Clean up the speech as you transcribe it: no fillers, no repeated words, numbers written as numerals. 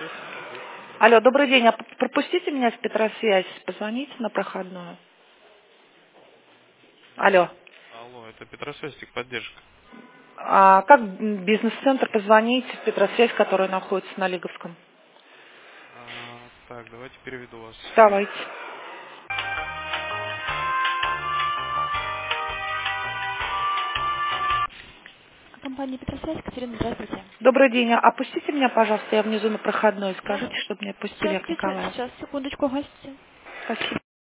Алло, добрый день. А пропустите меня с Петросвязь, позвоните на проходную. Алло. Алло, это Петросвязь, техподдержка. А как бизнес-центр позвонить в Петросвязь, которая находится на Лиговском? Так, давайте переведу вас. Давайте. Компания Петросвязь, Катерина, здравствуйте. Добрый день. Опустите меня, пожалуйста, я внизу на проходной. Да. Скажите, чтобы меня пустили, Сейчас, Яков Николаевна. сейчас, секундочку, гостите. Спасибо.